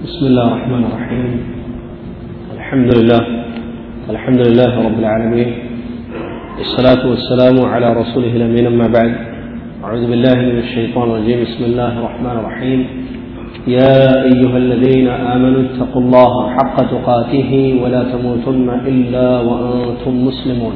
بسم الله الرحمن الرحيم. الحمد لله رب العالمين، والصلاة والسلام على رسوله الأمين. أما بعد، أعوذ بالله من الشيطان الرجيم. بسم الله الرحمن الرحيم. يا أيها الذين آمنوا اتقوا الله حق تقاته ولا تموتن إلا وأنتم مسلمون.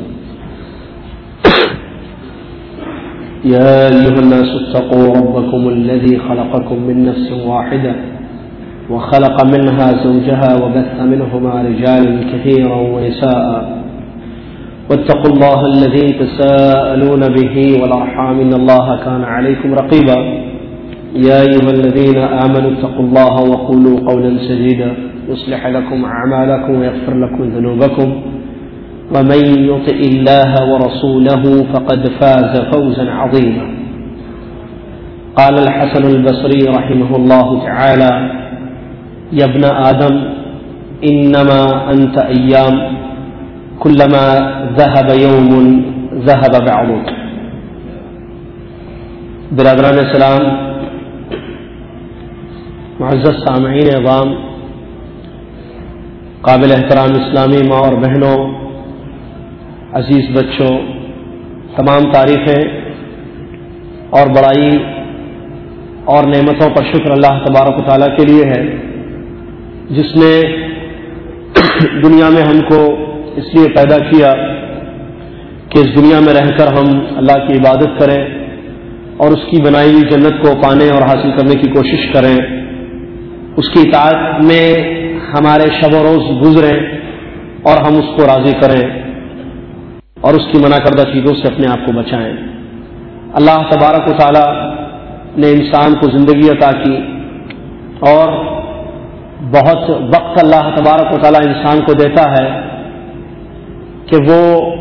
يا أيها الناس اتقوا ربكم الذي خلقكم من نفس واحدة وخلق منها زوجها وبث منهما رجالا كثيرا ونساء، واتقوا الله الذي تساءلون به والأرحام إن الله كان عليكم رقيبا. يا أيها الذين آمنوا اتقوا الله وقولوا قولا سديدا يصلح لكم أعمالكم ويغفر لكم ذنوبكم، ومن يطع الله ورسوله فقد فاز فوزا عظيما. قال الحسن البصري رحمه الله تعالى: يا ابن آدم إنما أنت أيام، كلما ذهب يوم ذهب بعضك. برادران اسلام، معزز سامعین اعظام، قابل احترام اسلامی ماں اور بہنوں، عزیز بچوں، تمام تعریفیں اور بڑائی اور نعمتوں پر شکر اللہ تبارک و تعالیٰ کے لیے ہے، جس نے دنیا میں ہم کو اس لیے پیدا کیا کہ اس دنیا میں رہ کر ہم اللہ کی عبادت کریں اور اس کی بنائی ہوئی جنت کو پانے اور حاصل کرنے کی کوشش کریں، اس کی اطاعت میں ہمارے شب و روز گزریں اور ہم اس کو راضی کریں اور اس کی منع کردہ چیزوں سے اپنے آپ کو بچائیں۔ اللہ تبارک و تعالیٰ نے انسان کو زندگی عطا کی اور بہت وقت اللہ تبارک و تعالیٰ انسان کو دیتا ہے کہ وہ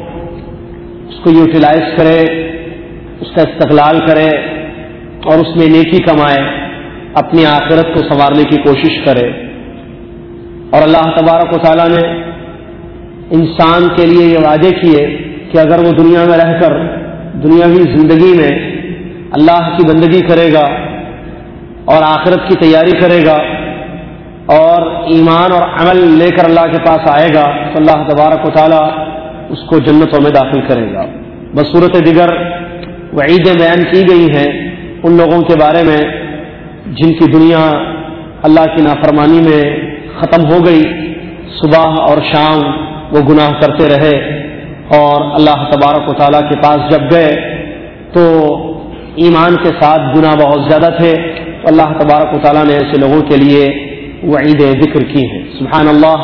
اس کو یوٹیلائز کرے، اس کا استقلال کرے اور اس میں نیکی کمائے، اپنی آخرت کو سنوارنے کی کوشش کرے۔ اور اللہ تبارک و تعالیٰ نے انسان کے لیے یہ وعدے کیے کہ اگر وہ دنیا میں رہ کر دنیاوی زندگی میں اللہ کی بندگی کرے گا اور آخرت کی تیاری کرے گا اور ایمان اور عمل لے کر اللہ کے پاس آئے گا تو اللہ تبارک و تعالیٰ اس کو جنتوں میں داخل کرے گا۔ بصورت دیگر وعیدیں بیان کی گئی ہیں ان لوگوں کے بارے میں جن کی دنیا اللہ کی نافرمانی میں ختم ہو گئی، صبح اور شام وہ گناہ کرتے رہے اور اللہ تبارک و تعالیٰ کے پاس جب گئے تو ایمان کے ساتھ گناہ بہت زیادہ تھے۔ اللہ تبارک و تعالیٰ نے ایسے لوگوں کے لیے وعیدیں ذکر کی ہیں۔ سبحان اللہ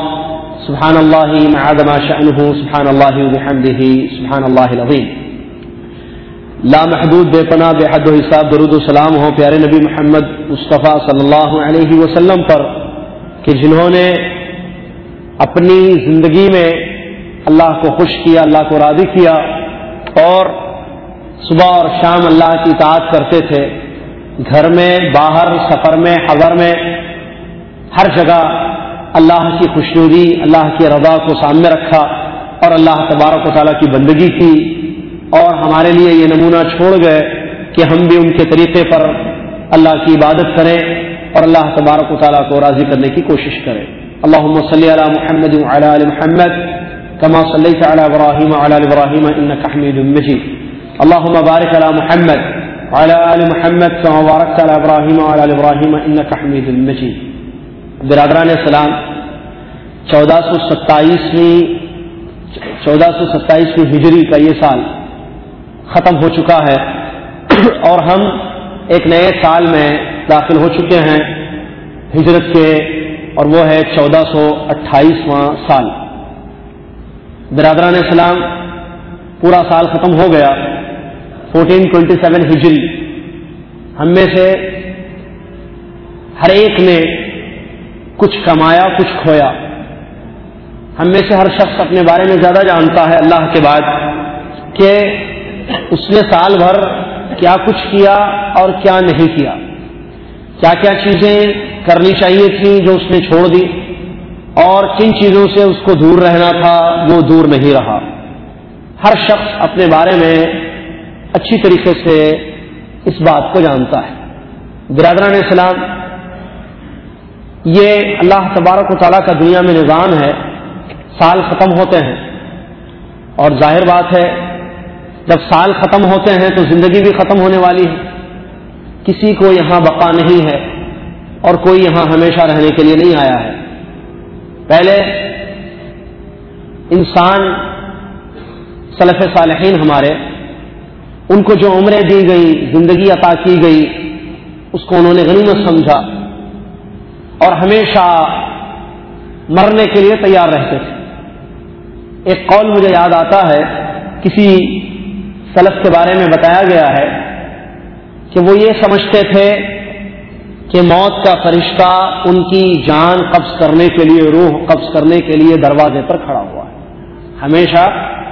ما عظم شأنہ، سبحان اللہ وبحمدہ، سبحان اللہ العظیم۔ لا محدود بے پناہ بے حد و حساب درود و سلام ہو پیارے نبی محمد مصطفیٰ صلی اللہ علیہ وسلم پر کہ جنہوں نے اپنی زندگی میں اللہ کو خوش کیا، اللہ کو راضی کیا اور صبح اور شام اللہ کی اطاعت کرتے تھے، گھر میں، باہر، سفر میں، حضر میں، ہر جگہ اللہ کی خوشنودی، اللہ کی رضا کو سامنے رکھا اور اللہ تبارک و تعالیٰ کی بندگی کی اور ہمارے لیے یہ نمونہ چھوڑ گئے کہ ہم بھی ان کے طریقے پر اللہ کی عبادت کریں اور اللہ تبارک و تعالیٰ کو راضی کرنے کی کوشش کریں۔ اللہم صلی علی محمد وعلی آل محمد کما صلیت علی ابراہیم وعلی آل ابراہیم انک حمید مجید۔ اللہم بارک علی محمد وعلی آل محمد کما بارکت علی ابراہیم وعلی آل ابراہیم انک حمید مجید۔ برادران اسلام، 1427ویں ہجری کا یہ سال ختم ہو چکا ہے اور ہم ایک نئے سال میں داخل ہو چکے ہیں ہجرت کے، اور وہ ہے 1428واں سال۔ برادران اسلام، پورا سال ختم ہو گیا، 1427 ہجری۔ ہم میں سے ہر ایک نے کچھ کمایا، کچھ کھویا۔ ہم میں سے ہر شخص اپنے بارے میں زیادہ جانتا ہے اللہ کے بعد کہ اس نے سال بھر کیا کچھ کیا اور کیا نہیں کیا، کیا کیا چیزیں کرنی چاہیے تھیں جو اس نے چھوڑ دی اور کن چیزوں سے اس کو دور رہنا تھا وہ دور نہیں رہا۔ ہر شخص اپنے بارے میں اچھی طریقے سے اس بات کو جانتا ہے۔ برادران اسلام، یہ اللہ تبارک و تعالیٰ کا دنیا میں نظام ہے، سال ختم ہوتے ہیں، اور ظاہر بات ہے جب سال ختم ہوتے ہیں تو زندگی بھی ختم ہونے والی ہے. کسی کو یہاں بقا نہیں ہے اور کوئی یہاں ہمیشہ رہنے کے لیے نہیں آیا ہے. پہلے انسان سلف صالحین ہمارے، ان کو جو عمریں دی گئی، زندگی عطا کی گئی، اس کو انہوں نے غنیمت سمجھا اور ہمیشہ مرنے کے لیے تیار رہتے تھے. ایک قول مجھے یاد آتا ہے، کسی سلف کے بارے میں بتایا گیا ہے کہ وہ یہ سمجھتے تھے کہ موت کا فرشتہ ان کی جان قبض کرنے کے لیے، روح قبض کرنے کے لیے دروازے پر کھڑا ہوا ہے. ہمیشہ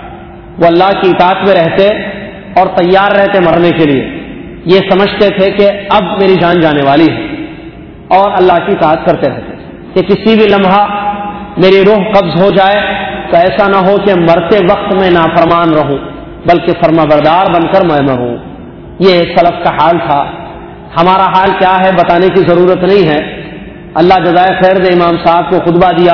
وہ اللہ کی اطاعت میں رہتے اور تیار رہتے مرنے کے لیے. یہ سمجھتے تھے کہ اب میری جان جانے والی ہے اور اللہ کی اطاعت کرتے رہتے کہ کسی بھی لمحہ میری روح قبض ہو جائے تو ایسا نہ ہو کہ مرتے وقت میں نافرمان رہوں بلکہ فرمانبردار بن کر میں مروں. یہ سلف کا حال تھا. ہمارا حال کیا ہے بتانے کی ضرورت نہیں ہے. اللہ جزائے خیر دے، امام صاحب کو خطبہ دیا،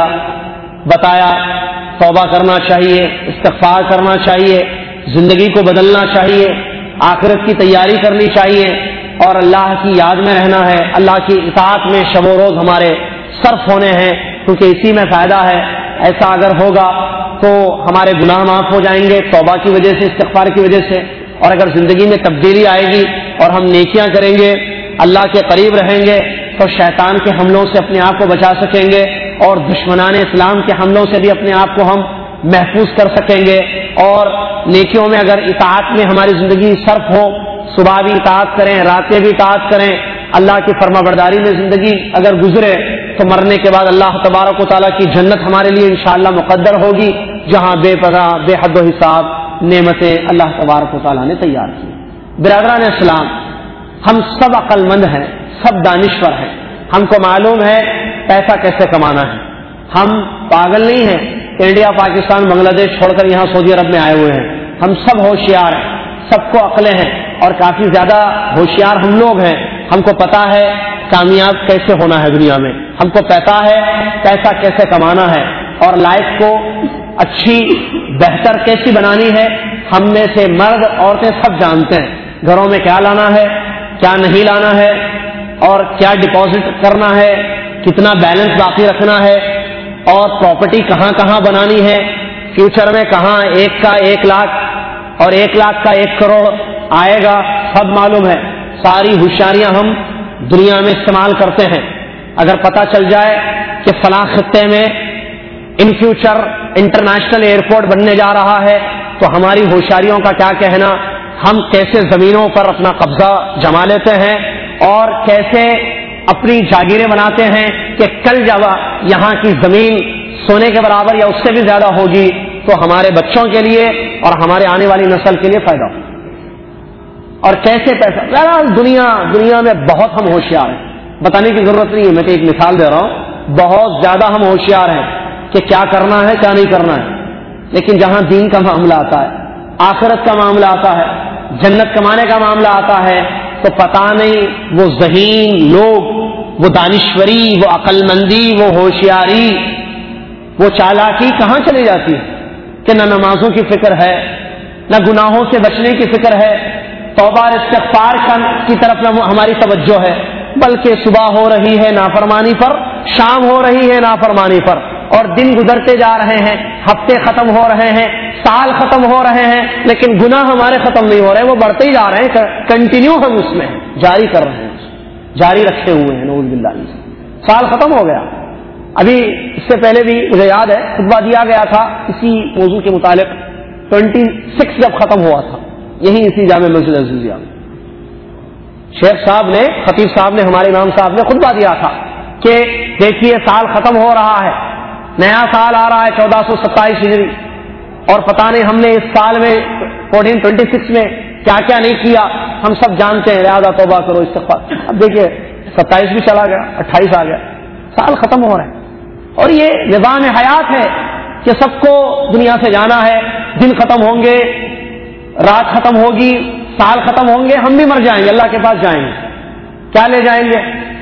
بتایا توبہ کرنا چاہیے، استغفار کرنا چاہیے، زندگی کو بدلنا چاہیے، آخرت کی تیاری کرنی چاہیے اور اللہ کی یاد میں رہنا ہے. اللہ کی اطاعت میں شب و روز ہمارے صرف ہونے ہیں کیونکہ اسی میں فائدہ ہے. ایسا اگر ہوگا تو ہمارے گناہ معاف ہو جائیں گے توبہ کی وجہ سے، استغفار کی وجہ سے. اور اگر زندگی میں تبدیلی آئے گی اور ہم نیکیاں کریں گے، اللہ کے قریب رہیں گے تو شیطان کے حملوں سے اپنے آپ کو بچا سکیں گے اور دشمنان اسلام کے حملوں سے بھی اپنے آپ کو ہم محفوظ کر سکیں گے. اور نیکیوں میں اگر اطاعت میں ہماری زندگی صرف ہو، صبح بھی اطاعت کریں، راتیں بھی اطاعت کریں، اللہ کی فرما برداری میں زندگی اگر گزرے تو مرنے کے بعد اللہ تبارک و تعالیٰ کی جنت ہمارے لیے انشاءاللہ مقدر ہوگی، جہاں بے پناہ بے حد و حساب نعمتیں اللہ تبارک و تعالیٰ نے تیار کی. برادران اسلام، ہم سب عقل مند ہیں، سب دانشور ہیں. ہم کو معلوم ہے پیسہ کیسے کمانا ہے. ہم پاگل نہیں ہیں کہ انڈیا، پاکستان، بنگلہ دیش چھوڑ کر یہاں سعودی عرب میں آئے ہوئے ہیں. ہم سب ہوشیار ہیں، سب کو عقلیں ہیں اور کافی زیادہ ہوشیار ہم لوگ ہیں. ہم کو پتا ہے کامیاب کیسے ہونا ہے دنیا میں، ہم کو پتا ہے پیسہ کیسے کمانا ہے اور لائف کو اچھی بہتر کیسی بنانی ہے. ہم میں سے مرد عورتیں سب جانتے ہیں گھروں میں کیا لانا ہے، کیا نہیں لانا ہے اور کیا ڈپازٹ کرنا ہے، کتنا بیلنس باقی رکھنا ہے اور پراپرٹی کہاں کہاں بنانی ہے، فیوچر میں کہاں 1 کا 1 لاکھ اور 1 لاکھ کا 1 کروڑ آئے گا، سب معلوم ہے. ساری ہوشیاریاں ہم دنیا میں استعمال کرتے ہیں. اگر پتہ چل جائے کہ فلاں خطے میں ان فیوچر انٹرنیشنل ایئرپورٹ بننے جا رہا ہے تو ہماری ہوشیاریوں کا کیا کہنا. ہم کیسے زمینوں پر اپنا قبضہ جما لیتے ہیں اور کیسے اپنی جاگیریں بناتے ہیں کہ کل جب یہاں کی زمین سونے کے برابر یا اس سے بھی زیادہ ہوگی تو ہمارے بچوں کے لیے اور ہمارے آنے والی نسل کے لیے فائدہ ہو. اور کیسے پیسہ دنیا میں بہت ہم ہوشیار ہیں، بتانے کی ضرورت نہیں ہے. میں ایک مثال دے رہا ہوں، بہت زیادہ ہم ہوشیار ہیں کہ کیا کرنا ہے کیا نہیں کرنا ہے. لیکن جہاں دین کا معاملہ آتا ہے، آخرت کا معاملہ آتا ہے، جنت کمانے کا معاملہ آتا ہے تو پتہ نہیں وہ ذہین لوگ، وہ دانشوری، وہ عقل مندی، وہ ہوشیاری، وہ چالاکی کہاں چلی جاتی ہے کہ نہ نمازوں کی فکر ہے، نہ گناہوں سے بچنے کی فکر ہے، توبہ اور استغفار کی طرف نہ ہماری توجہ ہے، بلکہ صبح ہو رہی ہے نافرمانی پر، شام ہو رہی ہے نافرمانی پر اور دن گزرتے جا رہے ہیں، ہفتے ختم ہو رہے ہیں، سال ختم ہو رہے ہیں، لیکن گناہ ہمارے ختم نہیں ہو رہے، وہ بڑھتے ہی جا رہے ہیں. کنٹینیو ہم اس میں جاری کر رہے ہیں، جاری رکھے ہوئے ہیں. نعوذ باللہ. سال ختم ہو گیا. ابھی اس سے پہلے بھی مجھے یاد ہے خطبہ دیا گیا تھا اسی موضوع کے متعلق. 26 جب ختم ہوا تھا یہی اسی جامع مسجد عزیزیہ میں، شیخ صاحب نے، خطیب صاحب نے، ہمارے امام صاحب نے خطبہ دیا تھا کہ دیکھیے سال ختم ہو رہا ہے، نیا سال آ رہا ہے 1427 ہجری اور پتہ نہیں ہم نے اس سال میں 1426 میں کیا کیا نہیں کیا. ہم سب جانتے ہیں، لہذا توبہ کرو، استغفار. اب دیکھیے 27 بھی چلا گیا، 28 آ گیا، سال ختم ہو رہے ہیں. اور یہ نظام حیات ہے کہ سب کو دنیا سے جانا ہے، دن ختم ہوں گے، رات ختم ہوگی، سال ختم ہوں گے، ہم بھی مر جائیں گے، اللہ کے پاس جائیں گے. کیا لے جائیں گے؟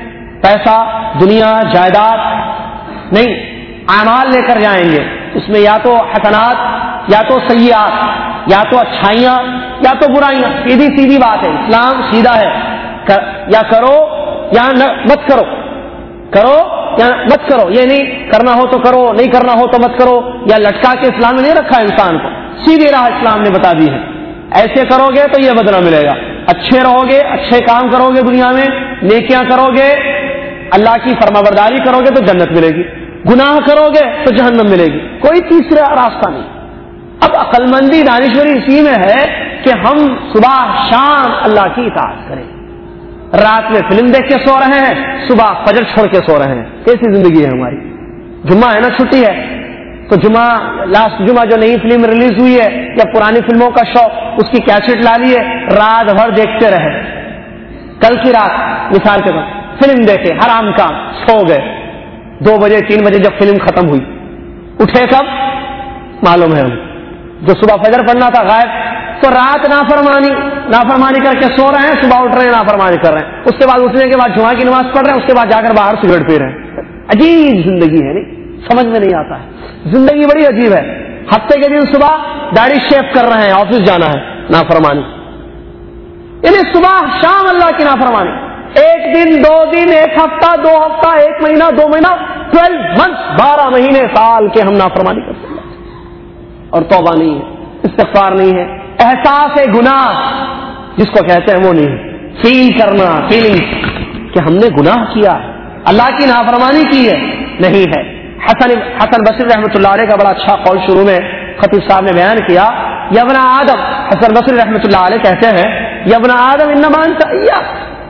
پیسہ، دنیا، جائیداد نہیں، اعمال لے کر جائیں گے. اس میں یا تو حسنات، یا تو سیئات، یا تو اچھائیاں یا تو برائیاں. سیدھی سیدھی بات ہے. اسلام سیدھا ہے. یا کرو یا مت کرو، کرو یا مت کرو. یہ نہیں کرنا ہو تو کرو، نہیں کرنا ہو تو مت کرو. یا لٹکا کے اسلام نے نہیں رکھا ہے انسان کو، سیدھی راہ اسلام نے بتا دی ہے. ایسے کرو گے تو یہ بدلہ ملے گا. اچھے رہو گے، اچھے کام کرو گے، دنیا میں نیکیاں کرو گے، اللہ کی فرمانبرداری کرو گے تو جنت ملے گی. گناہ کرو گے تو جہنم ملے گی. کوئی تیسرا راستہ نہیں. اب عقل مندی، دانشوری اسی میں ہے کہ ہم صبح شام اللہ کی اطاعت کریں. رات میں فلم دیکھ کے سو رہے ہیں، صبح فجر چھوڑ کے سو رہے ہیں. کیسی زندگی ہے ہماری؟ جمعہ ہے نا، چھٹی ہے تو جمعہ، لاسٹ جمعہ جو نئی فلم ریلیز ہوئی ہے یا پرانی فلموں کا شوق، اس کی کیسٹ لا لیے، رات بھر دیکھتے رہے. کل کی رات مثال کے طور فلم دیکھے، حرام کام، سو گئے. 2 بجے 3 بجے جب فلم ختم ہوئی، اٹھے کب معلوم ہے؟ ہم جو صبح فجر پڑھنا تھا غائب. تو رات نافرمانی کر کے سو رہے ہیں، صبح اٹھ رہے ہیں نافرمانی کر رہے ہیں. اس کے بعد اٹھنے کے بعد جمعہ کی نماز پڑھ رہے ہیں، اس کے بعد جا کر باہر سگریٹ پی رہے ہیں. عجیب زندگی ہے، نہیں سمجھ میں نہیں آتا ہے. زندگی بڑی عجیب ہے. ہفتے کے دن صبح داڑھی شیو کر رہے ہیں، آفس جانا ہے، نافرمانی. یعنی صبح شام اللہ کی نافرمانی. 1 دن 2 دن 1 ہفتہ 2 ہفتہ 1 مہینہ 2 مہینہ 12 months 12 مہینے سال کے ہم نافرمانی کرتے ہیں. اور توبہ نہیں ہے، استغفار نہیں ہے، احساس گناہ جس کو کہتے ہیں وہ نہیں ہے. فیل کرنا، فیلنگ کہ ہم نے گناہ کیا ہے، اللہ کی نافرمانی کی ہے، نہیں ہے. حسن بصری رحمۃ اللہ علیہ کا بڑا اچھا قول شروع میں خطیب صاحب نے بیان کیا. یا ابن آدم، حسن بصری رحمۃ اللہ علیہ کہتے ہیں، یا ابن آدم انما انت ایام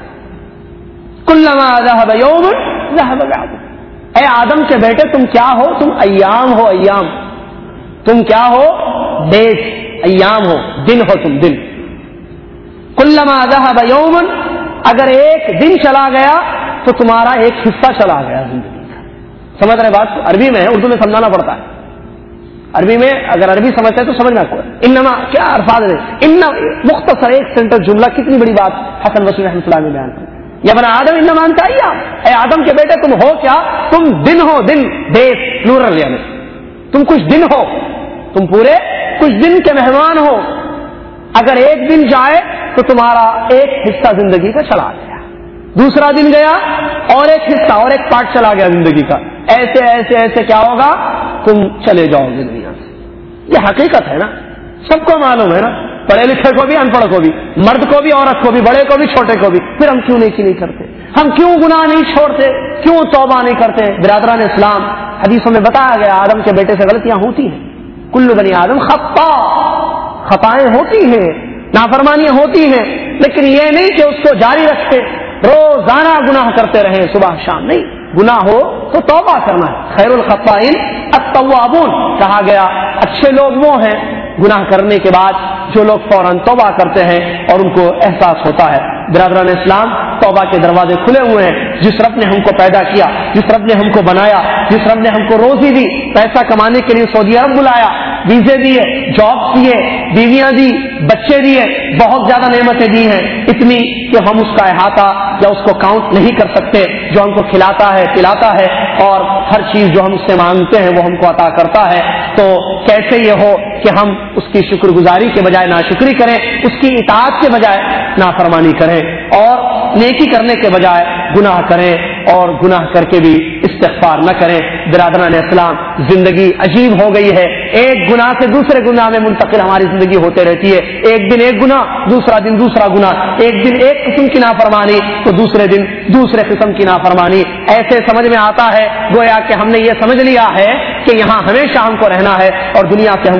کلما ذهب یوم ذهب بعده. اے آدم کے بیٹے تم کیا ہو؟ تم ایام ہو. ایام تم کیا ہو؟ ڈیز، ایام ہو، دن ہو تم، دن. کلما ذهب یوم، اگر ایک دن چلا گیا تو تمہارا ایک حصہ چلا گیا زندگی کا. سمجھ رہے بات؟ عربی میں ہے، اردو میں سمجھانا پڑتا ہے. عربی میں اگر عربی سمجھتے ہیں تو سمجھنا کو. انما کیا الفاظ ہے؟ ان مختصر ایک سینٹر جملہ کتنی بڑی بات حسن بصری رحمۃ اللہ نے بیان کی. یا بنا آدم انما انت ایام، اے آدم کے بیٹے تم ہو کیا؟ تم دن ہو، دن، ڈیز پلورل، یعنی تم کچھ دن ہو، تم پورے کچھ دن کے مہمان ہو. اگر ایک دن جائے تو تمہارا ایک حصہ زندگی کا چلا گیا، دوسرا دن گیا اور ایک حصہ اور ایک پارٹ چلا گیا زندگی کا. ایسے ایسے ایسے کیا ہوگا؟ تم چلے جاؤ گے دنیا سے. یہ حقیقت ہے نا، سب کو معلوم ہے نا، پڑھے لکھے کو بھی، ان پڑھ کو بھی، مرد کو بھی، عورت کو بھی، بڑے کو بھی، چھوٹے کو بھی. پھر ہم کیوں نیکی نہیں کرتے؟ ہم کیوں گناہ نہیں چھوڑتے؟ کیوں توبہ نہیں کرتے؟ برادران اسلام، حدیثوں میں بتایا گیا آدم کے بیٹے سے غلطیاں ہوتی ہیں. کل بنی آدم خطا، خطائیں ہوتی ہیں، نافرمانیاں ہوتی ہیں، لیکن یہ نہیں کہ اس کو جاری رکھتے، روزانہ گناہ کرتے رہیں صبح شام. نہیں، گناہ ہو تو توبہ کرنا ہے. خیر الخطائین التوابون کہا گیا. اچھے لوگ وہ ہیں گناہ کرنے کے بعد جو لوگ فوراً توبہ کرتے ہیں اور ان کو احساس ہوتا ہے. برادران اسلام، توبہ کے دروازے کھلے ہوئے ہیں. جس رب نے ہم کو پیدا کیا، جس رب نے ہم کو بنایا، جس رب نے ہم کو روزی دی، پیسہ کمانے کے لیے سعودی عرب بلایا، ویزے دیے، جاب دیے، بیویاں دی، بچے دیے، بہت زیادہ نعمتیں دی ہیں، اتنی کہ ہم اس کا احاطہ یا اس کو کاؤنٹ نہیں کر سکتے. جو ہم کو کھلاتا ہے، پلاتا ہے، اور ہر چیز جو ہم اس سے مانگتے ہیں وہ ہم کو عطا کرتا ہے. تو کیسے یہ ہو کہ ہم اس کی شکر گزاری کے بجائے ناشکری کریں، اس کی اطاعت کے بجائے نافرمانی کریں، اور نیکی کرنے کے بجائے گناہ کریں، اور گناہ کر کے بھی استغفار نہ کریں. برادران اسلام، زندگی عجیب ہو گئی ہے. ایک گناہ سے دوسرے گناہ میں منتقل ہماری زندگی ہوتے رہتی ہے. ایک دن ایک گناہ، دوسرا دن دوسرا گناہ. ایک دن ایک قسم کی نافرمانی تو دوسرے دن دوسرے قسم کی نافرمانی. ایسے سمجھ میں آتا ہے گویا کہ ہم نے یہ سمجھ لیا ہے کہ یہاں ہمیشہ ہم کو رہنا ہے اور دنیا ہم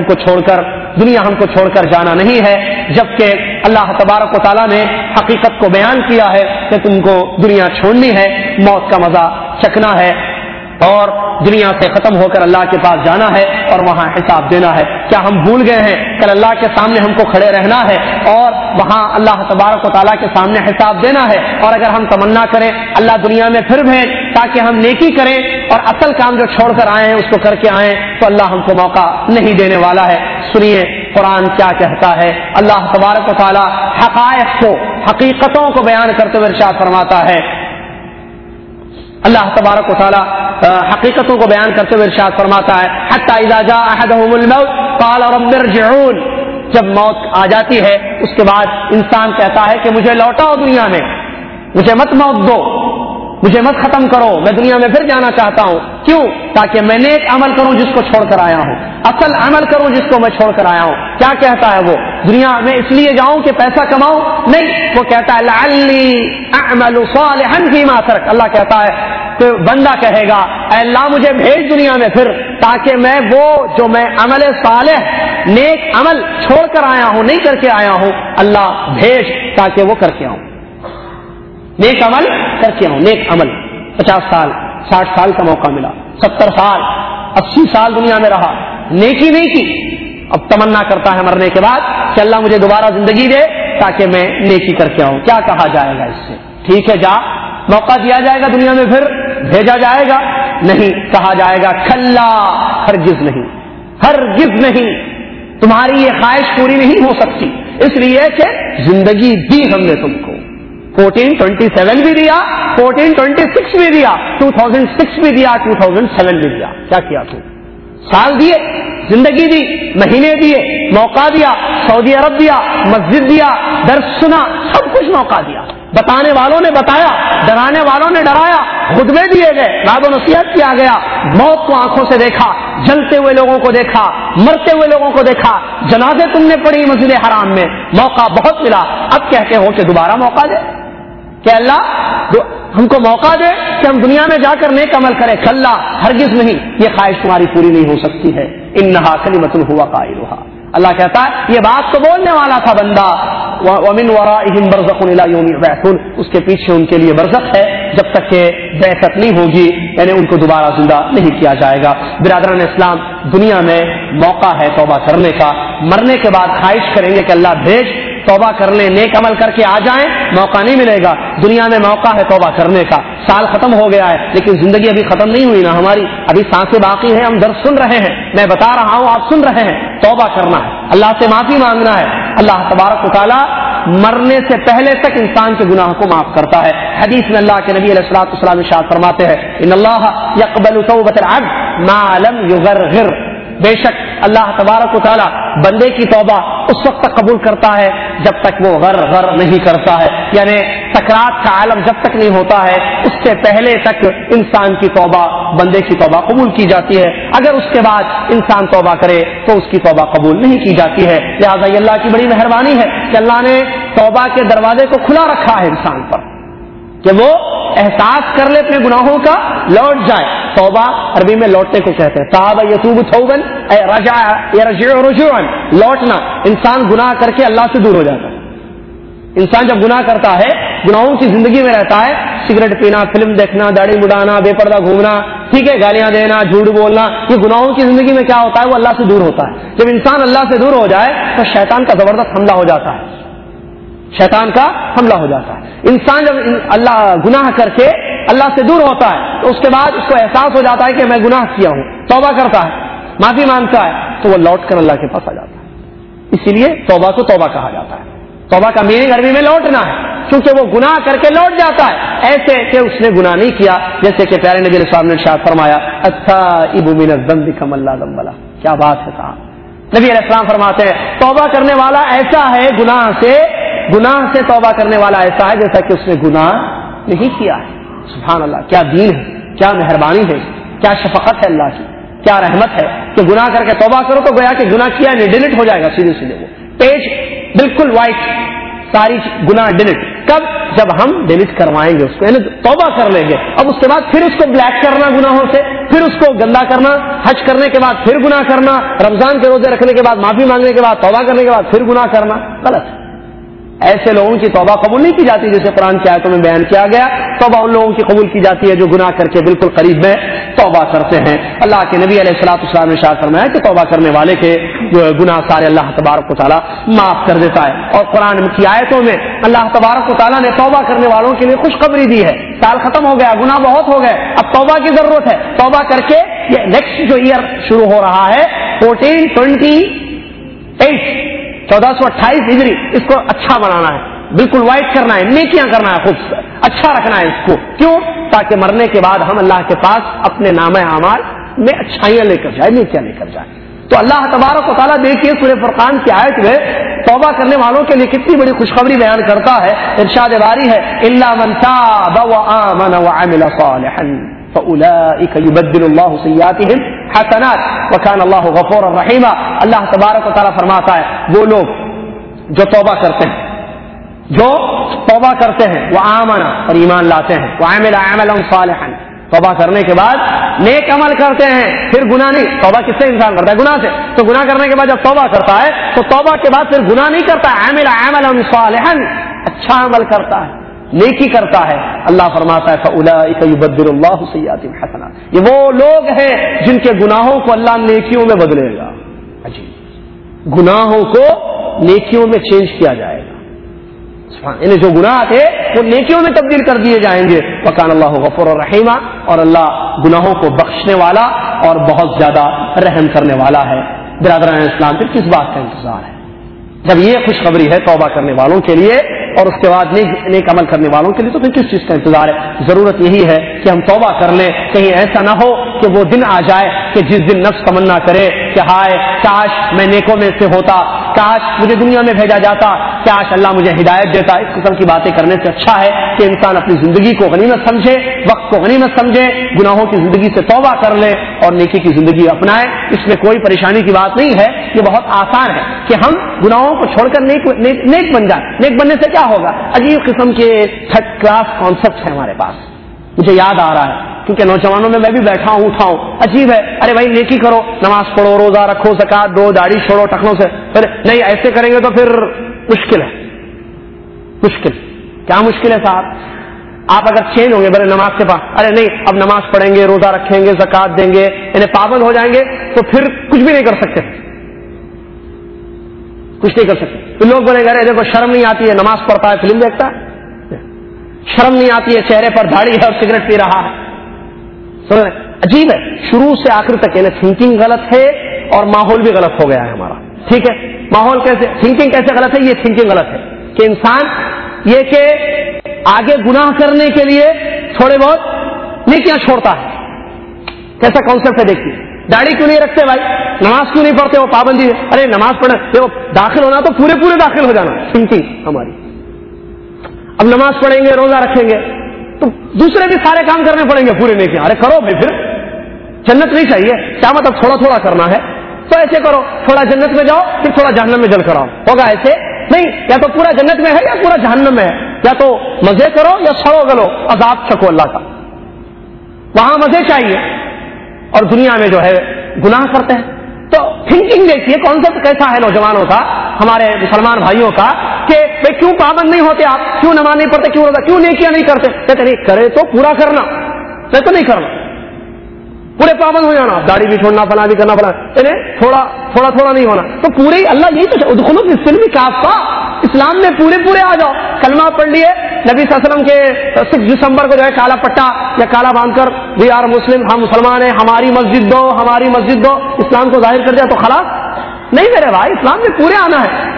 کو چھوڑ کر جانا نہیں ہے. جبکہ اللہ تبارک و تعالیٰ نے حقیقت کو بیان کیا ہے کہ تم کو دنیا چھوڑنی ہے، موت کا مزہ چکھنا ہے، اور دنیا سے ختم ہو کر اللہ کے پاس جانا ہے اور وہاں حساب دینا ہے. کیا ہم بھول گئے ہیں؟ کل اللہ کے سامنے ہم کو کھڑے رہنا ہے اور وہاں اللہ تبارک و تعالیٰ کے سامنے حساب دینا ہے. اور اگر ہم تمنا کریں اللہ دنیا میں پھر بھیج تاکہ ہم نیکی کریں اور اصل کام جو چھوڑ کر آئے ہیں اس کو کر کے آئیں، تو اللہ ہم کو موقع نہیں دینے والا ہے. سنیے قرآن کیا کہتا ہے. اللہ تبارک و تعالیٰ حقائق کو، حقیقتوں کو بیان کرتے ہوئے ارشاد فرماتا ہے اللہ تبارک و تعالی حقیقتوں کو بیان کرتے ہوئے ارشاد فرماتا ہے حتی اذا جاء احدهم الموت قال رب ارجعون، جب موت آ جاتی ہے اس کے بعد انسان کہتا ہے کہ مجھے لوٹاؤ دنیا میں، مجھے مت موت دو، مجھے مت ختم کرو، میں دنیا میں پھر جانا چاہتا ہوں۔ کیوں؟ تاکہ میں نیک عمل کروں جس کو چھوڑ کر آیا ہوں، اصل عمل کروں جس کو میں چھوڑ کر آیا ہوں۔ کیا کہتا ہے وہ؟ دنیا میں اس لیے جاؤں کہ پیسہ کماؤں؟ نہیں، وہ کہتا ہے لعلی اعمل صالحا فیما ترک۔ اللہ کہتا ہے کہ بندہ کہے گا اے اللہ مجھے بھیج دنیا میں پھر، تاکہ میں وہ جو میں عمل صالح نیک عمل چھوڑ کر آیا ہوں، نہیں کر کے آیا ہوں، اللہ بھیج تاکہ وہ کر کے آؤں، نیک عمل کر کے آؤں۔ نیک عمل 50 سال 60 سال کا موقع ملا، 70 سال 80 سال دنیا میں رہا، نیکی نہیں کی، اب تمنا کرتا ہے مرنے کے بعد کہ اللہ مجھے دوبارہ زندگی دے تاکہ میں نیکی کر کے آؤں۔ کیا کہا جائے گا اس سے؟ ٹھیک ہے جا، موقع دیا جائے گا دنیا میں، پھر بھیجا جائے گا؟ نہیں، کہا جائے گا کھلا، ہرگز نہیں، ہرگز نہیں، تمہاری یہ خواہش پوری نہیں ہو سکتی، اس لیے کہ زندگی دی ہم نے تم کو، 1427 بھی دیا، 1426 بھی دیا، 2006 بھی دیا، 2007 بھی دیا۔ کیا کیا تو؟ سال دیے، زندگی دی، مہینے دیے، موقع دیا، سعودی عرب دیا، مسجد دیا، درس سنا، سب کچھ موقع دیا، بتانے والوں نے بتایا، ڈرانے والوں نے ڈرایا، خطبے دیے گئے، وعظ و نصیحت کیا گیا، موت کو آنکھوں سے دیکھا، جلتے ہوئے لوگوں کو دیکھا، مرتے ہوئے لوگوں کو دیکھا، جنازے تم نے پڑھی مسجد حرام میں، موقع بہت ملا، اب کہتے ہو کہ دوبارہ موقع دے، کہ اللہ ہم کو موقع دے کہ ہم دنیا میں جا کر نیک عمل کریں۔ کھلا، ہرگز نہیں، یہ خواہش تمہاری پوری نہیں ہو سکتی ہے۔ انہا کلمۃ هو قائلها، اللہ کہتا ہے یہ بات تو بولنے والا تھا بندہ، ومن ورائہم برزخ الی یوم یبعثون، اس کے پیچھے ان کے لیے برزخ ہے جب تک کہ بعثت نہیں ہوگی، یعنی ان کو دوبارہ زندہ نہیں کیا جائے گا۔ برادران اسلام، دنیا میں موقع ہے توبہ کرنے کا، مرنے کے بعد خواہش کریں گے کہ اللہ بھیج، توبہ کر لیں، نیک عمل کر کے آ جائیں، موقع نہیں ملے گا۔ دنیا میں موقع ہے توبہ کرنے کا، سال ختم ہو گیا ہے لیکن زندگی ابھی ختم نہیں ہوئی نا ہماری، ابھی سانسیں باقی ہیں، ہم درس سن رہے ہیں، میں بتا رہا ہوں، آپ سن رہے ہیں، توبہ کرنا ہے، اللہ سے معافی مانگنا ہے۔ اللہ تبارک و تعالی مرنے سے پہلے تک انسان کے گناہ کو معاف کرتا ہے۔ حدیث میں اللہ کے نبی علیہ الصلوۃ والسلام ارشاد فرماتے ہیں ان اللہ یقبل توبۃ العبد ما لم یغرغر، بے شک اللہ تبارک و تعالی بندے کی توبہ اس وقت تک قبول کرتا ہے جب تک وہ غر نہیں کرتا ہے، یعنی سکرات کا عالم جب تک نہیں ہوتا ہے اس سے پہلے تک انسان کی توبہ، بندے کی توبہ قبول کی جاتی ہے، اگر اس کے بعد انسان توبہ کرے تو اس کی توبہ قبول نہیں کی جاتی ہے۔ لہٰذا یہ اللہ کی بڑی مہربانی ہے کہ اللہ نے توبہ کے دروازے کو کھلا رکھا ہے انسان پر کہ وہ احساس کر لے اپنے گناہوں کا، لوٹ جائے۔ توبہ عربی میں لوٹنے کو کہتے ہیں، تاب یتوب توبا، رجع یرجع رجوعا، لوٹنا۔ انسان گناہ کر کے اللہ سے دور ہو جاتا ہے، انسان جب گناہ کرتا ہے، گناہوں کی زندگی میں رہتا ہے، سگریٹ پینا، فلم دیکھنا، داڑھی مڈانا، بے پردہ گھومنا، ٹھیک ہے، گالیاں دینا، جھوٹ بولنا، یہ گناہوں کی زندگی میں کیا ہوتا ہے؟ وہ اللہ سے دور ہوتا ہے۔ جب انسان اللہ سے دور ہو جائے تو شیطان کا زبردست حملہ ہو جاتا ہے، شیطان کا حملہ ہو جاتا ہے۔ انسان جب اللہ گناہ کر کے اللہ سے دور ہوتا ہے تو اس کے بعد اس کو احساس ہو جاتا ہے کہ میں گناہ کیا ہوں، توبہ کرتا ہے، معافی مانگتا ہے، تو وہ لوٹ کر اللہ کے پاس آ جاتا ہے۔ اسی لیے توبہ کو توبہ کہا جاتا ہے۔ توبہ کا میننگ عربی میں لوٹنا ہے، کیونکہ وہ گناہ کر کے لوٹ جاتا ہے، ایسے کہ اس نے گناہ نہیں کیا، جیسے کہ پیارے نبی علیہ السلام نے ارشاد فرمایا التائب من الذنب کمن لا ذنب له۔ کیا بات ہے صاحب، نبی علیہ السلام فرماتے ہیں توبہ کرنے والا ایسا ہے، گناہ سے توبہ کرنے والا ایسا ہے جیسا کہ اس نے گناہ نہیں کیا ہے۔ سبحان اللہ، کیا دین ہے، کیا مہربانی ہے، کیا شفقت ہے اللہ کی، کیا رحمت ہے کہ گناہ کر کے توبہ کرو تو گویا کہ گناہ کیا نہیں، ڈیلیٹ ہو جائے گا سیدھے سیدھے، وہ پیج بالکل وائٹ، ساری گناہ ڈیلیٹ۔ کب؟ جب ہم ڈیلیٹ کروائیں گے اس کو، یعنی توبہ کر لیں گے، اب اس کے بعد پھر اس کو بلیک کرنا گناہوں سے، پھر اس کو گندا کرنا، حج کرنے کے بعد پھر گناہ کرنا، رمضان کے روزے رکھنے کے بعد معافی مانگنے کے بعد توبہ کرنے کے بعد پھر گناہ کرنا، غلط ہے۔ ایسے لوگوں کی توبہ قبول نہیں کی جاتی، جیسے قرآن کی آیتوں میں بیان کیا گیا۔ توبہ ان لوگوں کی قبول کی جاتی ہے جو گناہ کر کے بالکل قریب میں توبہ کرتے ہیں۔ اللہ کے نبی علیہ الصلوۃ والسلام نے ارشاد فرمایا کہ توبہ کرنے والے کے جو گناہ سارے اللہ تبارک و تعالیٰ معاف کر دیتا ہے، اور قرآن کی آیتوں میں اللہ تبارک و تعالیٰ نے توبہ کرنے والوں کے لیے خوشخبری دی ہے۔ سال ختم ہو گیا، گناہ بہت ہو گئے، اب توبہ کی ضرورت ہے، توبہ کر کے یہ نیکسٹ جو ایئر شروع ہو رہا ہے 1428 1428 ہجری، اس کو اچھا بنانا ہے، بالکل وائٹ کرنا ہے، نیکیاں کرنا ہے، خوب اچھا رکھنا ہے اس کو۔ کیوں؟ تاکہ مرنے کے بعد ہم اللہ کے پاس اپنے نامہ اعمال میں اچھائیاں لے کر جائیں، نیکیاں لے کر جائیں۔ تو اللہ تبارک و تعالیٰ دیکھیے سورہ فرقان کی آیت میں توبہ کرنے والوں کے لیے کتنی بڑی خوشخبری بیان کرتا ہے۔ ارشاد باری ہے الا من تاب وآمن وعمل صالحا فاولئک یبدل اللہ سیئاتہم حسنات وکان اللہ غفورا رحیما۔ اللہ تبارک و تعالیٰ فرماتا ہے وہ لوگ جو توبہ کرتے ہیں، جو توبہ کرتے ہیں، وآمن اور ایمان لاتے ہیں، وعمل عملا صالحا توبہ کرنے کے بعد نیک عمل کرتے ہیں، پھر گناہ نہیں۔ توبہ کس سے انسان کرتا ہے؟ گناہ سے۔ تو گناہ کرنے کے بعد جب توبہ کرتا ہے تو توبہ کے بعد پھر گناہ نہیں کرتا ہے، عمل عملا صالحا اچھا عمل کرتا ہے، نیکی کرتا ہے۔ اللہ فرماتا ہے فاولئک یبدل اللہ سیئاتہم حسنات، یہ وہ لوگ ہیں جن کے گناہوں کو اللہ نیکیوں میں بدلے گا۔ عجیب، گناہوں کو نیکیوں میں چینج کیا جائے گا، انہیں جو گناہ تھے وہ نیکیوں میں تبدیل کر دیے جائیں گے۔ وکان اللہ غفور الرحیم، اور اللہ گناہوں کو بخشنے والا اور بہت زیادہ رحم کرنے والا ہے۔ برادران اسلام، پھر کس بات کا انتظار ہے؟ جب یہ خوشخبری ہے توبہ کرنے والوں کے لیے اور اس کے بعد نیک عمل کرنے والوں کے لیے، تو پھر کس چیز کا انتظار ہے؟ ضرورت یہی ہے کہ ہم توبہ کر لیں، کہیں ایسا نہ ہو کہ وہ دن آ جائے کہ جس دن نفس تمنا کرے کہ ہائے کاش میں نیکوں میں سے ہوتا، کاش مجھے دنیا میں بھیجا جاتا، کاش اللہ مجھے ہدایت دیتا۔ اس قسم کی باتیں کرنے سے اچھا ہے کہ انسان اپنی زندگی کو غنیمت سمجھے، وقت کو غنیمت سمجھے، گناہوں کی زندگی سے توبہ کر لے اور نیکی کی زندگی اپنائے۔ اس میں کوئی پریشانی کی بات نہیں ہے، یہ بہت آسان ہے کہ ہم گناہوں کو چھوڑ کر نیک بن جائیں۔ نیک بننے سے کیا ہوگا؟ عجیب قسم کے تھرڈ کلاس کانسیپٹ ہیں ہمارے پاس، مجھے یاد آ رہا ہے کیونکہ نوجوانوں میں بھی بیٹھا ہوں اٹھا ہوں۔ عجیب ہے، ارے بھائی نیکی کرو، نماز پڑھو، روزہ رکھو، زکات دو، داڑھی چھوڑو ٹخنوں سے، پھر نہیں ایسے کریں گے تو پھر مشکل ہے۔ مشکل کیا مشکل ہے صاحب؟ آپ اگر چینج ہوں گے بڑے نماز کے پاس، ارے نہیں اب نماز پڑھیں گے، روزہ رکھیں گے، زکات دیں گے، انہیں پابند ہو جائیں گے تو پھر کچھ بھی نہیں کر سکتے، کچھ نہیں کر سکتے۔ تو لوگ بولیں گے ارے دیکھو شرم نہیں آتی ہے، نماز پڑھتا ہے، فلم دیکھتا ہے، شرم نہیں آتی ہے، چہرے پر داڑھی ہے اور سگریٹ پی رہا ہے۔ عجیب ہے، شروع سے آخر تک یعنی تھنکنگ غلط ہے اور ماحول بھی غلط ہو گیا ہے ہمارا۔ ٹھیک ہے، ماحول کیسے، تھنکنگ کیسے غلط ہے؟ یہ تھنکنگ غلط ہے کہ انسان یہ کہ آگے گناہ کرنے کے لیے تھوڑے بہت نیکیاں چھوڑتا ہے۔ کیسا کانسیپٹ ہے دیکھیے، داڑھی کیوں نہیں رکھتے بھائی، نماز کیوں نہیں پڑھتے، وہ پابندی ہے، ارے نماز پڑھنا دیکھو داخل ہونا تو پورے داخل ہو جانا، تھنکنگ ہماری۔ اب نماز پڑھیں گے، روزہ رکھیں گے تو دوسرے بھی سارے کام کرنے پڑیں گے پورے نیکیاں، ارے کرو بھائی، پھر جنت نہیں چاہیے کیا مطلب تھوڑا تھوڑا کرنا ہے؟ تو ایسے کرو، تھوڑا جنت میں جاؤ پھر تھوڑا جہنم میں جل کر آؤ، ہوگا ایسے نہیں، یا تو پورا جنت میں ہے یا پورا جہنم میں ہے، یا تو مزے کرو یا سڑو گلو، عذاب چھکو اللہ کا، وہاں مزے چاہیے اور دنیا میں جو ہے گناہ کرتے ہیں۔ تو تھنکنگ دیکھیے کانسیپٹ کیسا ہے نوجوانوں کا، ہمارے مسلمان بھائیوں کا، کہ بھائی کیوں پابند نہیں ہوتے آپ، کیوں نماز نہیں پڑھتے، کیوں روزہ، کیوں نیکیاں نہیں کرتے؟ کہتے نہیں کرے تو پورا کرنا، نہیں تو نہیں کرنا، پورے پابند ہو جانا، داڑھی بھی چھوڑنا، فلاں بھی کرنا، فلاں تھوڑا نہیں ہونا، تو پورے اللہ یہی تو ادخلوا فی السلم کافہ، اسلام میں پورے آ جاؤ، کلمہ پڑھ لیے، نبی صلی اللہ علیہ وسلم کے 6 دسمبر کو جو ہے کالا پٹا یا کالا باندھ کر وی آر مسلم، ہم مسلمان ہیں، ہماری مسجد دو، اسلام کو ظاہر کر دیا تو خلاص نہیں میرے بھائی، اسلام میں پورے آنا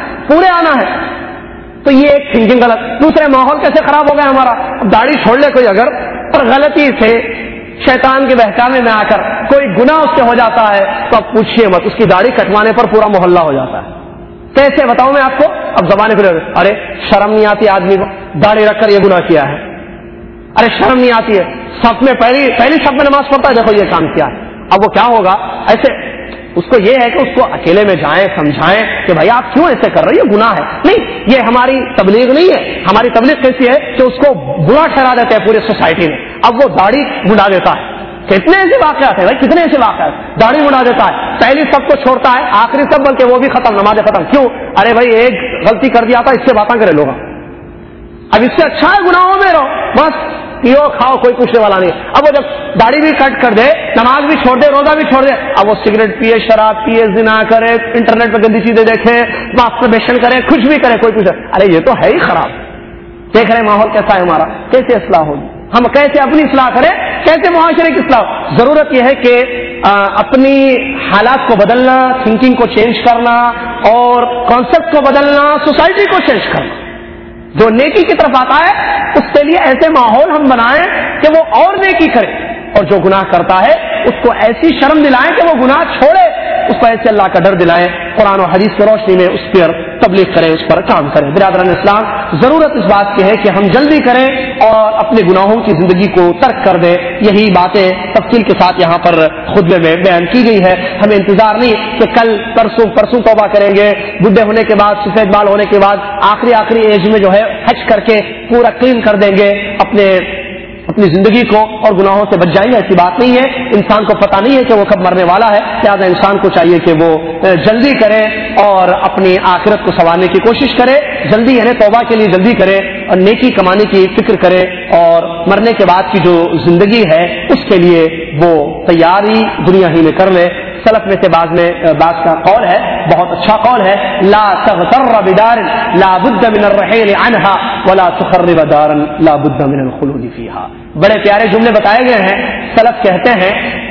ہے۔ تو یہ ایک تھنکنگ غلط۔ دوسرے ماحول کیسے خراب ہو گیا ہمارا، اب داڑھی چھوڑ لے کوئی اگر اور غلطی سے شیطان کے بہکاوے میں آ کر کوئی گناہ اس سے ہو جاتا ہے تو اب پوچھیے مت، اس کی داڑھی کٹوانے پر پورا محلہ ہو جاتا ہے۔ کیسے بتاؤں میں آپ کو؟ اب زبانیں کھلے، ارے شرم نہیں آتی آدمی کو، داڑھی رکھ کر یہ گناہ کیا ہے، ارے شرم نہیں آتی ہے، صف میں پہلی صف میں نماز پڑھتا ہے، دیکھو یہ کام کیا ہے۔ اب وہ کیا ہوگا ایسے، اس کو یہ ہے کہ اس کو اکیلے میں جائیں، سمجھائیں کہ بھائی آپ کیوں ایسے کر رہے ہیں، یہ گناہ ہے۔ نہیں، یہ ہماری تبلیغ نہیں ہے، ہماری تبلیغ کیسی ہے کہ اس کو برا ٹھہرا دیتے ہیں پورے سوسائٹی میں، اب وہ داڑھی مڈا دیتا ہے۔ کتنے ایسے واقعات ہیں بھائی، کتنے ایسے واقعات، داڑھی مڈا دیتا ہے، پہلی سب کو چھوڑتا ہے، آخری سب بلکہ وہ بھی ختم، نماز ختم۔ کیوں؟ ارے بھائی ایک غلطی کر دیا تھا، اس سے باتیں کرے لوگ، اب اس سے اچھا ہے گناہوں میں رہو، بس پیو کھاؤ، کوئی پوچھنے والا نہیں۔ اب وہ جب داڑھی بھی کٹ کر دے، نماز بھی چھوڑ دے، روزہ بھی چھوڑ دے، اب وہ سگریٹ پیے، شراب پیے، زنا کرے، انٹرنیٹ پہ گندی چیزیں دیکھے، ماسٹربیشن کرے، کچھ بھی کرے، کوئی پوچھے، ارے یہ تو ہے ہی خراب۔ دیکھ رہے ماحول کیسا ہے ہمارا، کیسے اصلاح ہوگی، ہم کیسے اپنی اصلاح کریں، کیسے معاشرے کی اصلاح؟ ضرورت یہ ہے کہ اپنی حالات کو بدلنا، تھنکنگ کو چینج کرنا اور کانسیپٹ کو بدلنا، سوسائٹی کو چینج کرنا۔ جو نیکی کی طرف آتا ہے اس کے لیے ایسے ماحول ہم بنائیں کہ وہ اور نیکی کرے، اور جو گناہ کرتا ہے اس کو ایسی شرم دلائیں کہ وہ گناہ چھوڑے، اس کو ایسے اللہ کا ڈر دلائیں، قرآن و حدیث کی روشنی میں اس پر تبلیغ کریں، اس پر کام کریں۔ برادران اسلام، ضرورت اس بات کی ہے کہ ہم جلدی کریں اور اپنے گناہوں کی زندگی کو ترک کر دیں۔ یہی باتیں تفصیل کے ساتھ یہاں پر خطبے میں بیان کی گئی ہے۔ ہمیں انتظار نہیں کہ کل پرسوں توبہ کریں گے، بڈھے ہونے کے بعد، سفید بال ہونے کے بعد، آخری ایج میں جو ہے حج کر کے پورا کلین کر دیں گے اپنی زندگی کو اور گناہوں سے بچ جائیں گے۔ ایسی بات نہیں ہے، انسان کو پتہ نہیں ہے کہ وہ کب مرنے والا ہے، لہٰذا انسان کو چاہیے کہ وہ جلدی کرے اور اپنی آخرت کو سنوارنے کی کوشش کرے، جلدی یعنی توبہ کے لیے جلدی کرے اور نیکی کمانے کی فکر کرے، اور مرنے کے بعد کی جو زندگی ہے اس کے لیے وہ تیاری دنیا ہی میں کر لے۔ سلف میں سے بعض کا قول ہے، بہت اچھا قول ہے، لا تغتر بدار لا بد من الرحيل عنها ولا تخرب دارا لا بد من الخلود فيها۔ بڑے پیارے جملے بتائے گئے ہیں۔ سلف کہتے ہیں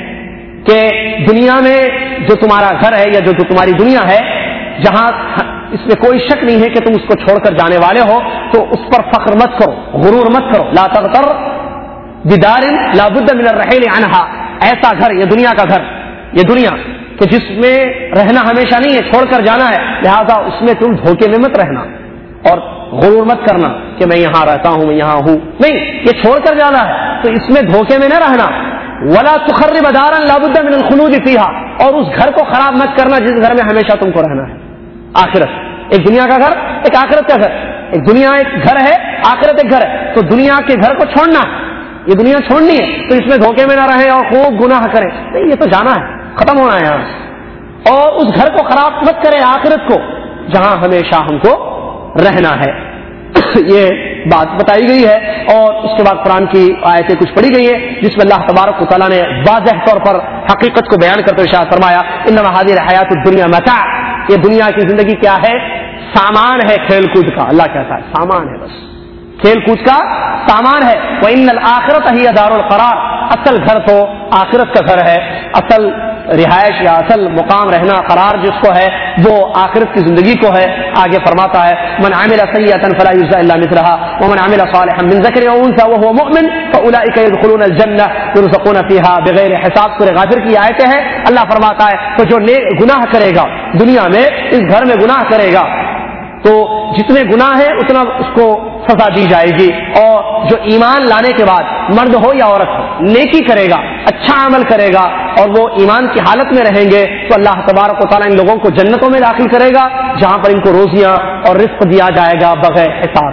کہ دنیا میں جو تمہارا گھر ہے یا جو تمہاری دنیا ہے، جہاں اس میں کوئی شک نہیں ہے کہ تم اس کو چھوڑ کر جانے والے ہو، تو اس پر فخر مت کرو، غرور مت کرو۔ لا تغتر بدار لا بد من الرحيل عنها، ایسا گھر، یہ دنیا کا گھر، یہ دنیا کہ جس میں رہنا ہمیشہ نہیں ہے، چھوڑ کر جانا ہے، لہذا اس میں تم دھوکے میں مت رہنا اور غرور مت کرنا کہ میں یہاں رہتا ہوں، میں یہاں ہوں، نہیں، یہ چھوڑ کر جانا ہے تو اس میں دھوکے میں نہ رہنا۔ ولا تخرب دارا لا بد من الخلود فيها، اور اس گھر کو خراب مت کرنا جس گھر میں ہمیشہ تم کو رہنا ہے۔ آخرت، ایک دنیا کا گھر، ایک آخرت کا گھر، ایک دنیا ایک گھر ہے، آخرت ایک گھر ہے، تو دنیا کے گھر کو چھوڑنا، یہ دنیا چھوڑنی ہے تو اس میں دھوکے میں نہ رہے اور خوب گناہ کرے، نہیں، یہ تو جانا ہے، ختم ہونا ہے یہاں، اور اس گھر کو خراب مت کرے، آخرت کو، جہاں ہمیشہ ہم کو رہنا ہے۔ یہ بات بتائی گئی ہے، اور اس کے بعد قرآن کی آیتیں کچھ پڑھی گئی ہیں جس میں اللہ تبارک و تعالیٰ نے واضح طور پر حقیقت کو بیان کرتے ہوئے ارشاد فرمایا، انما هذه الحیات الدنیا متاع، یہ دنیا کی زندگی کیا ہے؟ سامان ہے کھیل کود کا۔ اللہ کہتا ہے سامان ہے، بس کھیل کود کا سامان ہے۔ وَإِنَّ الْآخِرَةَ هِيَ دَارُ الْقَرَارِ، اصل گھر تو آخرت کا گھر ہے، اصل رہائش یا اصل مقام رہنا قرار جس کو ہے وہ آخرت کی زندگی کو ہے۔ آگے فرماتا ہے، من عمل سیئۃ فلا یجزى الا مثلها ومن عمل صالحا من ذکر او انثى وهو مؤمن فاولئک يدخلون الجنہ یرزقون فیہا بغیر حساب۔ سورہ غافر کی آیتیں ہیں۔ اللہ فرماتا ہے تو جو گناہ کرے گا دنیا میں، اس گھر میں گناہ کرے گا تو جتنے گناہ ہیں اتنا اس کو سزا دی جائے گی، اور جو ایمان لانے کے بعد مرد ہو یا عورت ہو نیکی کرے گا، اچھا عمل کرے گا اور وہ ایمان کی حالت میں رہیں گے تو اللہ تبارک و تعالیٰ ان لوگوں کو جنتوں میں داخل کرے گا، جہاں پر ان کو روزیاں اور رزق دیا جائے گا بغیر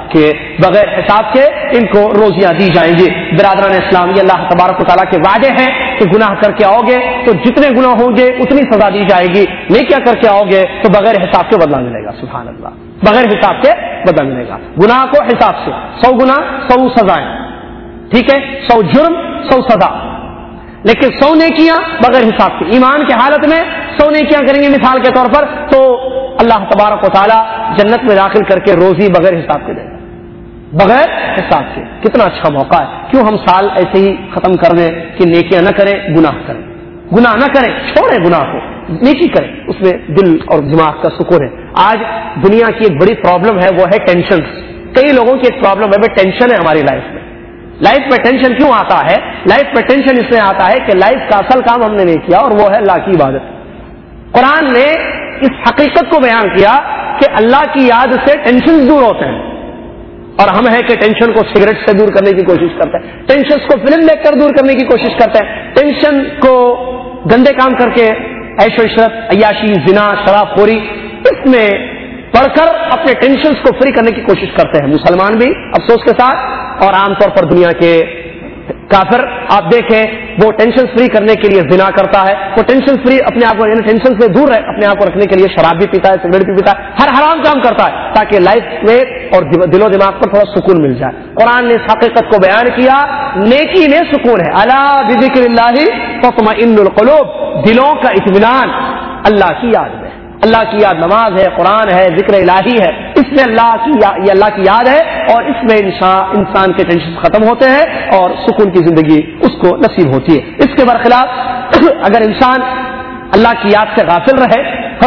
حساب کے ان کو روزیاں دی جائیں گی۔ برادران اسلام، یہ اللہ تبارک و تعالیٰ کے وعدے ہیں کہ گناہ کر کے آؤ گے تو جتنے گناہ ہوں گے اتنی سزا دی جائے گی، نیکیاں کر کے آؤ گے تو بغیر حساب کے بدلہ ملے گا۔ سبحان اللہ، بغیر حساب کے بدلہ ملے گا۔ گناہ کو حساب سے، 100 گناہ 100 سزائیں، ٹھیک ہے، 100 جرم 100 سزا، لیکن 100 نیکیاں بغیر حساب کے، ایمان کی حالت میں 100 نیکیاں کریں گے مثال کے طور پر تو اللہ تبارک و تعالی جنت میں داخل کر کے روزی بغیر حساب کے دے گا، بغیر حساب کے۔ کتنا اچھا موقع ہے، کیوں ہم سال ایسے ہی ختم کر دیں کہ نیکیاں نہ کریں، گناہ کریں، گناہ نہ کریں، چھوڑیں گناہ کو، نیکی کریں، اس میں دل اور دماغ کا سکون ہے۔ آج دنیا کی ایک بڑی پرابلم ہے، وہ ہے ٹینشن۔ کئی لوگوں کی ایک پرابلم ہے، ٹینشن ہے ہماری لائف میں۔ لائف میں ٹینشن کیوں آتا ہے؟ لائف میں ٹینشن اس لیے آتا ہے کہ لائف کا اصل کام ہم نے نہیں کیا، اور وہ ہے اللہ کی عبادت۔ قرآن نے اس حقیقت کو بیان کیا کہ اللہ کی یاد سے ٹینشن دور ہوتے ہیں، اور ہم ہیں کہ ٹینشن کو سگریٹ سے دور کرنے کی کوشش کرتے ہیں، ٹینشن کو فلم دیکھ کر دور کرنے کی کوشش کرتے ہیں، ٹینشن کو گندے کام کر کے عیش و عشرت، عیاشی، زنا، شراب خوری، اس میں پڑھ کر اپنے ٹینشنز کو فری کرنے کی کوشش کرتے ہیں مسلمان بھی افسوس کے ساتھ، اور عام طور پر دنیا کے کافر آپ دیکھیں وہ ٹینشن فری کرنے کے لیے زنا کرتا ہے، وہ ٹینشن فری اپنے آپ کو، یعنی ٹینشن سے دور اپنے آپ کو رکھنے کے لیے شراب بھی پیتا ہے، سگریٹ بھی پیتا ہے، ہر حرام کام کرتا ہے تاکہ لائف میں اور دل و دماغ پر تھوڑا سکون مل جائے۔ قرآن نے اس حقیقت کو بیان کیا، نیکی میں سکون ہے، الا بذکر اللہ تطمئن القلوب، دلوں کا اطمینان اللہ کی یاد میں، اللہ کی یاد نماز ہے، قرآن ہے، ذکر الہی ہے، اس میں یہ اللہ کی یاد ہے، اور اس میں انسان کے ٹینشن ختم ہوتے ہیں اور سکون کی زندگی اس کو نصیب ہوتی ہے۔ اس کے برخلاف اگر انسان اللہ کی یاد سے غافل رہے، ہاں،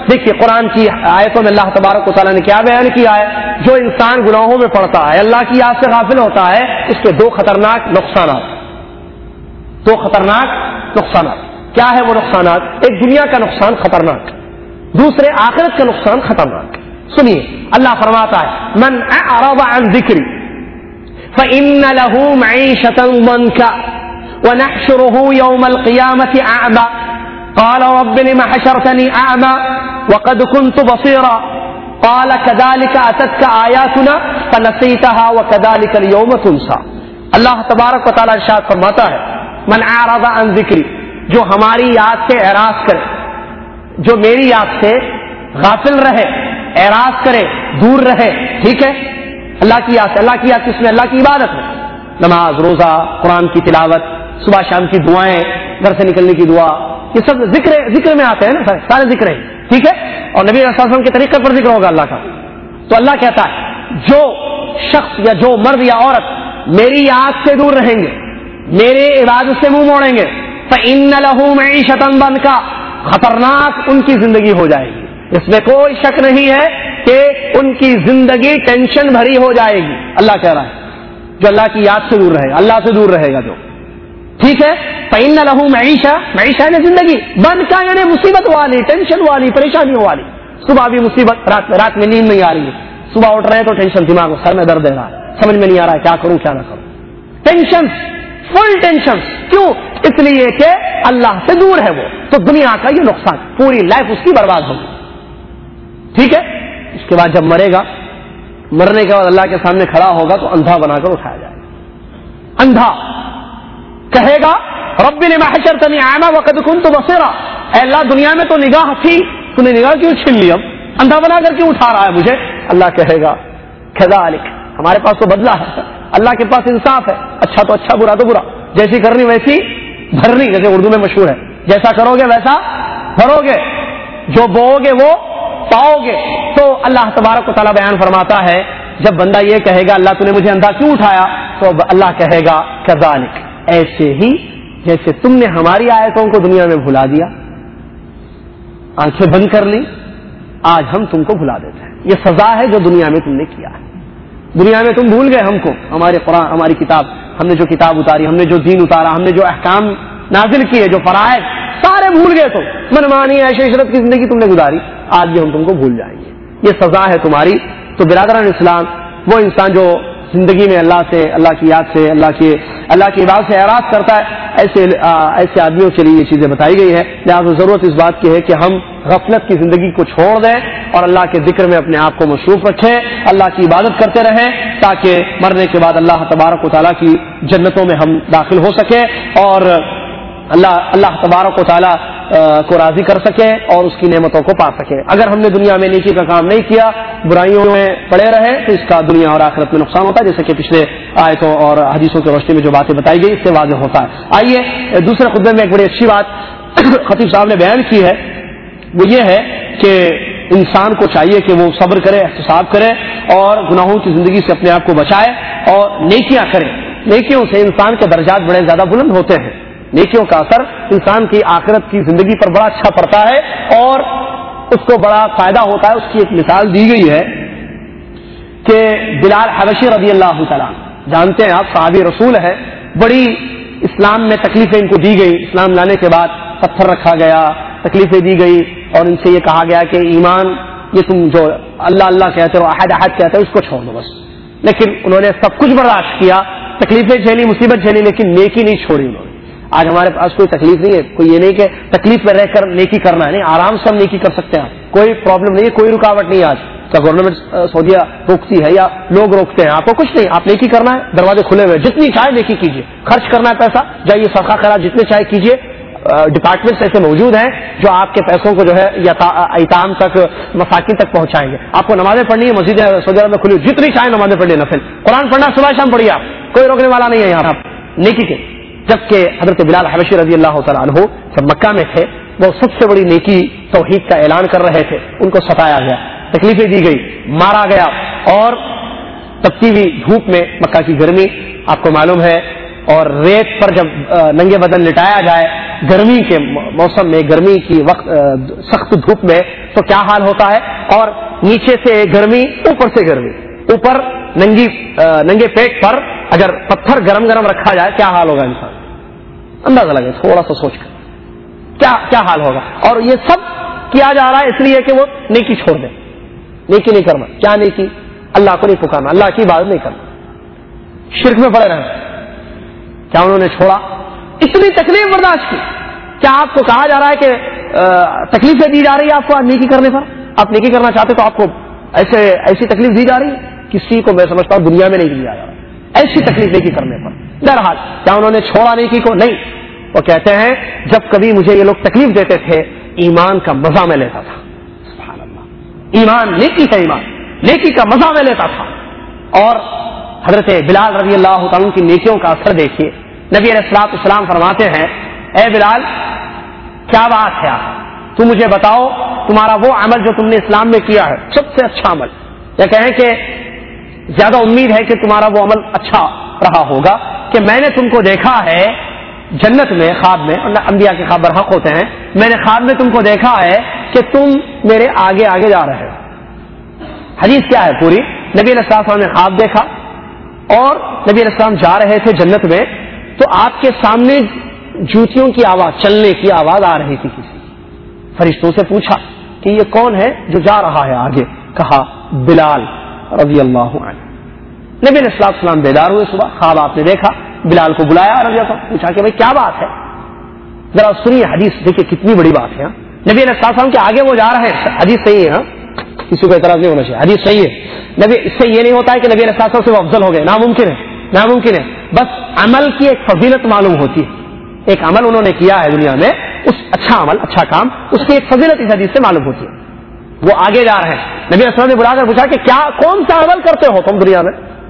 دیکھیے قرآن کی آیتوں میں اللہ تبارک و تعالیٰ نے کیا بیان کیا ہے؟ جو انسان گناہوں میں پڑتا ہے، اللہ کی یاد سے غافل ہوتا ہے، اس کے دو خطرناک نقصانات کیا ہے وہ نقصانات؟ ایک دنیا کا نقصان خطرناک، دوسرے آخرت کا نقصان خطرناک۔ سنیے، اللہ فرماتا ہے من اعرض عن ذکری فإن له معيشة ضنكا ونحشره يوم القيامة أعمى قال رب لم حشرتني أعمى وقد كنت بصيرا قال كذلك أتتك آياتنا فنسيتها وكذلك اليوم تنسى۔ اللہ تبارک و تعالیٰ ارشاد فرماتا ہے من اعرض عن ذکری، جو ہماری یاد سے اعراض کرے، جو میری یاد سے غافل رہے، اعراض کرے، دور رہے، ٹھیک ہے، اللہ کی یاد سے۔ اللہ کی یاد کس میں؟ اللہ کی عبادت میں، نماز، روزہ، قرآن کی تلاوت، صبح شام کی دعائیں، گھر سے نکلنے کی دعا، یہ سب ذکر میں آتے ہیں نا، سارے ذکر ہیں، ٹھیک ہے، اور نبی صلی اللہ علیہ وسلم کے طریقے پر ذکر ہوگا اللہ کا۔ تو اللہ کہتا ہے جو شخص یا جو مرد یا عورت میری یاد سے دور رہیں گے، میرے عبادت سے منہ موڑیں گے، فإن له معيشة ضنكا، خطرناک ان کی زندگی ہو جائے گی، اس میں کوئی شک نہیں ہے کہ ان کی زندگی ٹینشن بھری ہو جائے گی۔ اللہ کہہ رہا ہے جو اللہ کی یاد سے دور رہے گا، اللہ سے دور رہے گا جو، ٹھیک ہے، فإن له معیشہ یعنی زندگی، ضنكا یعنی مصیبت والی، ٹینشن والی، پریشانیوں والی۔ صبح بھی مصیبت، رات میں نیند نہیں آ رہی ہے، صبح اٹھ رہے ہیں تو ٹینشن، دماغ میں، سر میں درد دے رہا ہے، سمجھ میں نہیں آ رہا ہے کیا کروں کیا نہ کروں، ٹینشن، فل ٹینشن۔ کیوں؟ اس لیے کہ اللہ سے دور ہے وہ، تو دنیا کا یہ نقصان، پوری لائف اس کی برباد ہوگی، ٹھیک ہے۔ اس کے بعد جب مرے گا، مرنے کے بعد اللہ کے سامنے کھڑا ہوگا تو اندھا بنا کر اٹھایا جائے گا، اندھا کہے گا رب لما حشرتنی اعمی وقد كنت بصیرا، اے اللہ دنیا میں تو نگاہ تھی، تو نے نگاہ کیوں چھین لی، اب اندھا بنا کر کیوں اٹھا رہا ہے مجھے؟ اللہ کہے گا کذالک، ہمارے پاس تو بدلہ ہے، اللہ کے پاس انصاف ہے، اچھا تو اچھا، برا تو برا، جیسی کرنی ویسی بھرنی، جیسے اردو میں مشہور ہے، جیسا کرو گے ویسا بھرو گے، جو بو گے وہ پاؤ گے۔ تو اللہ تبارک و تعالیٰ بیان فرماتا ہے جب بندہ یہ کہے گا اللہ تو نے مجھے اندھا کیوں اٹھایا، تو اللہ کہے گا کذالک، ایسے ہی جیسے تم نے ہماری آیتوں کو دنیا میں بھلا دیا، آنکھیں بند کر لی، آج ہم تم کو بھلا دیتے ہیں۔ یہ سزا ہے جو دنیا میں تم نے کیا ہے، دنیا میں تم بھول گئے ہم کو، ہمارے قرآن، ہماری کتاب، ہم نے جو کتاب اتاری، ہم نے جو دین اتارا، ہم نے جو احکام نازل کیے، جو فرائض، سارے بھول گئے، تو منمانی عیش عشرت کی زندگی تم نے گزاری، آج بھی ہم تم کو بھول جائیں گے، یہ سزا ہے تمہاری۔ تو برادران اسلام، وہ انسان جو زندگی میں اللہ سے، اللہ کی یاد سے، اللہ کی عبادت سے اعراض کرتا ہے، ایسے آدمیوں کے لیے یہ چیزیں بتائی گئی ہے۔ لہٰذا ضرورت اس بات کی ہے کہ ہم غفلت کی زندگی کو چھوڑ دیں اور اللہ کے ذکر میں اپنے آپ کو مصروف رکھیں، اللہ کی عبادت کرتے رہیں، تاکہ مرنے کے بعد اللہ تبارک و تعالیٰ کی جنتوں میں ہم داخل ہو سکیں اور اللہ تبارک و تعالیٰ کو راضی کر سکے اور اس کی نعمتوں کو پا سکے۔ اگر ہم نے دنیا میں نیکی کا کام نہیں کیا، برائیوں میں پڑے رہے، تو اس کا دنیا اور آخرت میں نقصان ہوتا ہے، جیسے کہ پچھلے آیتوں اور حدیثوں کی روشنی میں جو باتیں بتائی گئی اس سے واضح ہوتا ہے۔ آئیے دوسرے خطبے میں ایک بڑی اچھی بات خطیب صاحب نے بیان کی ہے، وہ یہ ہے کہ انسان کو چاہیے کہ وہ صبر کرے، احتساب کرے اور گناہوں کی زندگی سے اپنے آپ کو بچائے اور نیکیاں کرے۔ نیکیوں سے انسان کے درجات بڑے زیادہ بلند ہوتے ہیں، نیکیوں کا اثر انسان کی آخرت کی زندگی پر بڑا اچھا پڑتا ہے اور اس کو بڑا فائدہ ہوتا ہے۔ اس کی ایک مثال دی گئی ہے کہ بلال حبشی رضی اللہ تعالیٰ، جانتے ہیں آپ، صحابی رسول ہے، بڑی اسلام میں تکلیفیں ان کو دی گئی، اسلام لانے کے بعد پتھر رکھا گیا، تکلیفیں دی گئی اور ان سے یہ کہا گیا کہ ایمان، یہ تم جو اللہ اللہ کہتے ہو، احد احد کہتے ہو، اس کو چھوڑ دو بس۔ لیکن انہوں نے سب کچھ برداشت کیا، تکلیفیں جھیلی، مصیبت جھیلی، لیکن نیکی نہیں چھوڑی انہوں نے۔ آج ہمارے پاس کوئی تکلیف نہیں ہے، کوئی یہ نہیں کہ تکلیف میں رہ کر نیکی کرنا ہے، نہیں، آرام سے ہم نیکی کر سکتے ہیں، کوئی پرابلم نہیں ہے، کوئی رکاوٹ نہیں ہے۔ آج کیا گورنمنٹ سعودیہ روکتی ہے یا لوگ روکتے ہیں؟ آپ کو کچھ نہیں، آپ نیکی کرنا ہے، دروازے کھلے ہوئے، جتنی چاہے نیکی کیجیے، خرچ کرنا ہے پیسہ، جائیے صدقہ خیرات جتنے چاہے کیجیے۔ ڈپارٹمنٹس ایسے موجود ہیں جو آپ کے پیسوں کو جو ہے ایتام تک، مساکین تک پہنچائیں گے۔ آپ کو نمازیں پڑھنی ہے، مسجد سعودی عرب میں کھلی، جتنی چاہے نمازیں پڑھیے، نفل قرآن پڑھنا صبح شام پڑھیے، آپ کوئی روکنے والا نہیں ہے یہاں نیکی کے۔ جبکہ حضرت بلال حبشی رضی اللہ تعالیٰ عنہ جب مکہ میں تھے، وہ سب سے بڑی نیکی توحید کا اعلان کر رہے تھے، ان کو ستایا گیا، تکلیفیں دی گئی، مارا گیا، اور تپتی ہوئی دھوپ میں، مکہ کی گرمی آپ کو معلوم ہے، اور ریت پر جب ننگے بدن لٹایا جائے گرمی کے موسم میں، گرمی کی وقت سخت دھوپ میں تو کیا حال ہوتا ہے، اور نیچے سے گرمی، اوپر سے گرمی، اوپر ننگے پیٹ پر اگر پتھر گرم گرم رکھا جائے کیا حال ہوگا انسان، اندازہ لگے تھوڑا سا سوچ کر کیا حال ہوگا. اور یہ سب کیا جا رہا ہے اس لیے کہ وہ نیکی چھوڑ دے، نیکی نہیں کرنا. کیا نیکی؟ اللہ کو نہیں پکارنا، اللہ کی عبادت نہیں کرنا، شرک میں پڑے رہنا. کیا انہوں نے چھوڑا؟ اتنی تکلیف برداشت کی. کیا آپ کو کہا جا رہا ہے کہ تکلیفیں دی جا رہی ہے آپ کو نیکی کرنے پر؟ آپ نیکی کرنا چاہتے تو آپ کو ایسی تکلیف دی جا رہی ہے؟ کسی کو میں سمجھتا ہوں دنیا میں نہیں دیا جا رہا ایسی تکلیف نیکی کرنے پر. بہرحال کیا انہوں نے چھوڑا نیکی کو؟ نہیں. وہ کہتے ہیں جب کبھی مجھے یہ لوگ تکلیف دیتے تھے ایمان کا مزہ میں لیتا تھا. سبحان اللہ. ایمان نیکی ہے، ایمان نیکی کا مزہ میں لیتا تھا. اور حضرت بلال رضی اللہ تعالیٰ کی نیکیوں کا اثر دیکھیے. نبی علیہ الصلوۃ والسلام فرماتے ہیں اے بلال کیا بات ہے، آپ تم مجھے بتاؤ تمہارا وہ عمل جو تم نے اسلام میں کیا ہے سب سے اچھا عمل، یا کہیں کہ زیادہ امید ہے کہ تمہارا وہ عمل اچھا رہا ہوگا کہ میں نے تم کو دیکھا ہے جنت میں خواب میں، انبیاء کے خواب برحق ہوتے ہیں، میں نے خواب میں تم کو دیکھا ہے کہ تم میرے آگے آگے جا رہے ہو. حدیث کیا ہے پوری؟ نبی علیہ السلام نے خواب دیکھا اور نبی علیہ السلام جا رہے تھے جنت میں، تو آپ کے سامنے جوتیوں کی آواز، چلنے کی آواز آ رہی تھی. کسی فرشتوں سے پوچھا کہ یہ کون ہے جو جا رہا ہے آگے؟ کہا بلال رضی اللہ عنہ. نبی علیہ السلام بیدار ہوئے، صبح خواب آپ نے دیکھا، بلال کو بلایا رضی اللہ عنہ، پوچھا کہ بھائی کیا بات ہے، ذرا سنیے حدیث، دیکھیے کتنی بڑی بات ہے. نبی علیہ السلام کے آگے وہ جا رہے ہیں، حدیث صحیح ہے، کسی کو اعتراض نہیں ہونا چاہیے، حدیث صحیح ہے. نبی اس سے یہ نہیں ہوتا ہے کہ نبی علیہ السلام سے وہ افضل ہو گئے، ناممکن ہے، ناممکن ہے. بس عمل کی ایک فضیلت معلوم ہوتی ہے. ایک عمل انہوں نے کیا ہے دنیا میں، اس اچھا عمل، اچھا کام، اس کی ایک فضیلت اس حدیث سے معلوم ہوتی ہے. وہ آگے جا رہے ہیں. نبی علیہ السلام نے بلا کر پوچھا کہ کیا کون سا عمل کرتے ہو تم دنیا میں؟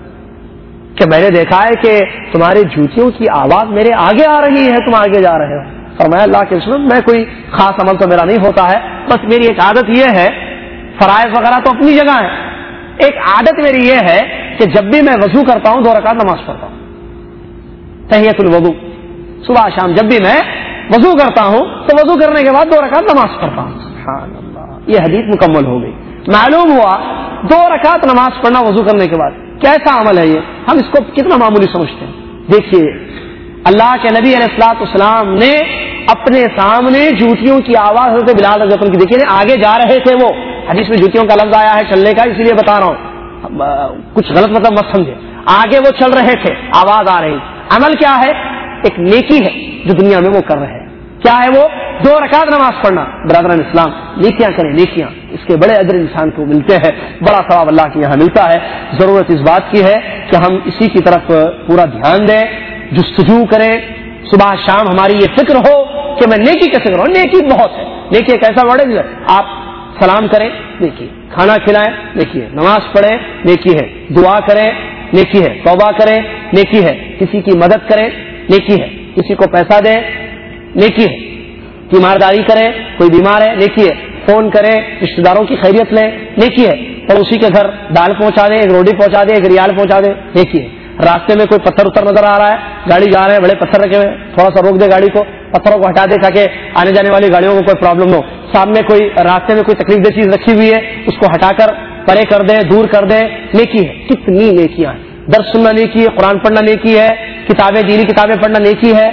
کہ میں نے دیکھا ہے کہ تمہاری جوتیوں کی آواز میرے آگے آ رہی ہے، تم آگے جا رہے ہو. فرمایا اللہ کے رسول میں کوئی خاص عمل تو میرا نہیں ہوتا ہے، بس میری ایک عادت یہ ہے، فرائض وغیرہ تو اپنی جگہ ہے، ایک عادت میری یہ ہے کہ جب بھی میں وضو کرتا ہوں 2 رکعت نماز پڑھتا ہوں، تحیۃ الوضو. صبح شام جب بھی میں وضو کرتا ہوں تو وضو کرنے کے بعد 2 رکعت نماز پڑھتا ہوں. سبحان اللہ. یہ حدیث مکمل ہو گئی. معلوم ہوا 2 رکعت نماز پڑھنا وضو کرنے کے بعد کیسا عمل ہے یہ، ہم اس کو کتنا معمولی سمجھتے ہیں. دیکھیے اللہ کے نبی علیہ الصلوۃ والسلام نے اپنے سامنے جوتیوں کی آواز حضرت بلال رضی اللہ عنہ کی دیکھیے، آگے جا رہے تھے وہ، حدیث میں جوتیوں کا لفظ آیا ہے چلنے کا، اسی لیے بتا رہا ہوں، کچھ غلط مطلب مت سمجھے. آگے وہ چل رہے تھے، آواز آ رہی. عمل کیا ہے؟ ایک نیکی ہے جو دنیا میں وہ کر رہے ہیں. کیا ہے وہ؟ 2 رکعت نماز پڑھنا. برادران اسلام نیکیاں کریں، نیکیاں، اس کے بڑے اجر انسان کو ملتے ہیں، بڑا ثواب اللہ کے یہاں ملتا ہے. ضرورت اس بات کی ہے کہ ہم اسی کی طرف پورا دھیان دیں، جستجو کریں، صبح شام ہماری یہ فکر ہو کہ میں نیکی کیسے کروں. نیکی بہت ہے. نیکی ایک ایسا ورڈ ہے، آپ سلام کریں نیکی، کھانا کھلائیں نیکی ہے، نماز پڑھیں نیکی ہے، دعا کریں نیکی ہے، توبہ کریں نیکی ہے، کسی کی مدد کریں نیکی ہے، کسی کو پیسہ دیں نیکی ہے، تیمارداری کریں، کوئی بیمار ہے نیکی ہے، فون کریں، رشتہ داروں کی خیریت لیں نیکی ہے، اور اسی کے گھر دال پہنچا دیں، ایک روٹی پہنچا دیں، ایک ریال پہنچا دیں نیکی ہے. راستے میں کوئی پتھر اتر نظر آ رہا ہے، گاڑی جا رہے ہیں، بڑے پتھر رکھے ہوئے، تھوڑا سا روک دے گاڑی کو، پتھروں کو ہٹا دے تاکہ آنے جانے والی گاڑیوں کو کوئی پرابلم نہ ہو. سامنے کوئی راستے میں کوئی تکلیف دہ چیز رکھی ہوئی ہے، اس کو ہٹا کر پرے کر دیں، دور کر دیں نیکی ہے. کتنی نیکیاں ہیں. درس سننا نیکی ہے، قرآن پڑھنا نیکی ہے، کتابیں دینی کتابیں پڑھنا نیکی ہے.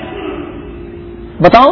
بتاؤ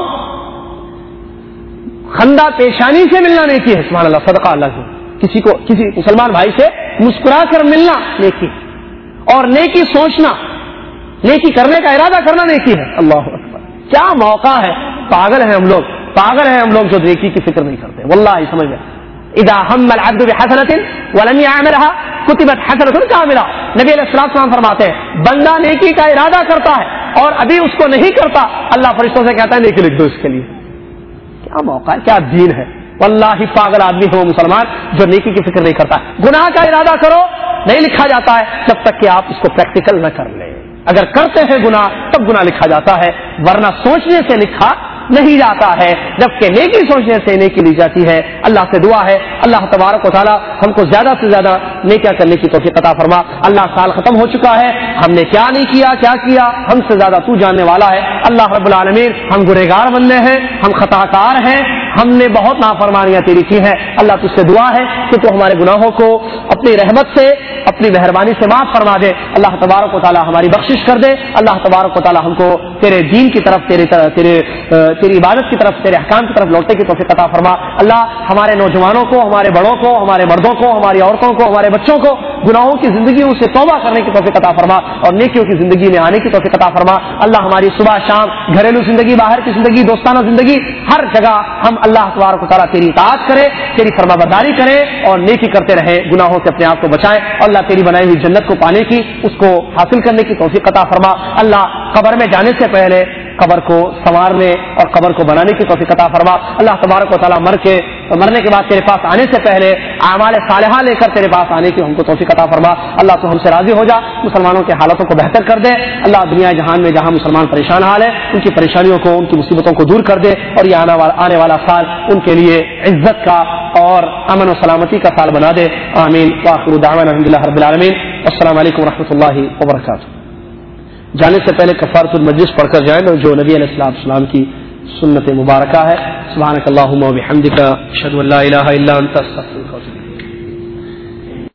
خندہ پیشانی سے ملنا نیکی ہے. سبحان اللہ، صدقہ اللہ کی. کسی مسلمان بھائی سے مسکرا کر ملنا نیکی، اور نیکی سوچنا، نیکی کرنے کا ارادہ کرنا نیکی ہے. اللہ اکبر. کیا موقع ہے. پاگل ہیں ہم لوگ جو نیکی کی فکر نہیں کرتے. واللہ سمجھ میں اذا هم العبد بحسنة ولم يعملها كتبت حسنة كاملة. نبی علیہ السلام فرماتے ہیں بندہ نیکی کا ارادہ کرتا ہے اور ابھی اس کو نہیں کرتا، اللہ فرشتوں سے کہتا ہے نیکی لکھ دو اس کے لیے. کیا موقع ہے، کیا دین ہے. واللہ پاگل آدمی ہے وہ مسلمان جو نیکی کی فکر نہیں کرتا. گناہ کا ارادہ کرو، نہیں لکھا جاتا ہے جب تک کہ آپ اس کو پریکٹیکل نہ کر لیں. اگر کرتے ہیں گناہ تب گناہ لکھا جاتا ہے، ورنہ سوچنے سے لکھا نہیں جاتا ہے، جبکہ نیکی سوچنے سے نیکی لی جاتی ہے۔ اللہ سے دعا ہے اللہ تبارک و تعالی ہم کو زیادہ سے زیادہ نیکیاں کرنے کی توفیق عطا فرما۔ اللہ سال ختم ہو چکا ہے، ہم نے کیا نہیں کیا، کیا کیا، ہم سے زیادہ تو جاننے والا ہے۔ اللہ رب العالمین، ہم گنہگار بندے ہیں، ہم خطا کار ہیں، ہم نے بہت نافرمانیاں تیری کی ہیں۔ اللہ تجھ سے دعا ہے کہ تو ہمارے گناہوں کو اپنی رحمت سے، اپنی مہربانی سے معاف فرما دے۔ اللہ تبارک و تعالی ہماری بخشش کر دے۔ اللہ تبارک و تعالی ہم کو تیرے دین کی طرف، تیری عبادت کی طرف، تیرے احکام کی طرف لوٹنے کی توفیق عطا فرما۔ اللہ ہمارے نوجوانوں کو، ہمارے بڑوں کو، ہمارے مردوں کو، ہماری عورتوں کو، ہمارے بچوں کو گناہوں کی زندگیوں سے توبہ کرنے کی توفیق عطا فرما اور نیکیوں کی زندگی میں آنے کی توفیق عطا فرما۔ اللہ ہماری صبح شام، گھریلو زندگی، باہر کی زندگی، دوستانہ زندگی، ہر جگہ ہم اللہ تبارک و تعالیٰ تیری اطاعت کریں، تیری فرمانبرداری کریں اور نیکی کرتے رہیں، گناہوں سے اپنے آپ کو بچائیں۔ اللہ تیری بنائی ہوئی جنت کو پانے کی، اس کو حاصل کرنے کی توفیق عطا فرما۔ اللہ قبر میں جانے سے پہلے قبر کو سنوارنے اور قبر کو بنانے کی توفیق عطا فرما۔ اللہ تبارک و تعالیٰ مرنے کے بعد تیرے پاس آنے سے پہلے اعمال صالحہ لے کر تیرے پاس آنے کی ہم کو توفیق عطا فرما۔ اللہ تو ہم سے راضی ہو جا، مسلمانوں کے حالتوں کو بہتر کر دے۔ اللہ دنیا جہان میں جہاں مسلمان پریشان حال ہے، ان کی پریشانیوں کو، ان کی مصیبتوں کو دور کر دے اور یہ آنے والا سال ان کے لیے عزت کا اور امن و سلامتی کا سال بنا دے۔ آمین۔ وآخر دعوانا الحمدللہ رب العالمین۔ السلام علیکم ورحمۃ اللہ وبرکاتہ۔ جانے سے پہلے کفارۃ المجلس پڑھ کر جائیں جو نبی علیہ السلام کی سنت مبارکہ ہے۔ سبحانک اللہم و بحمدک، اشہد ان لا الہ الا انت، استغفرک و اتوب الیک۔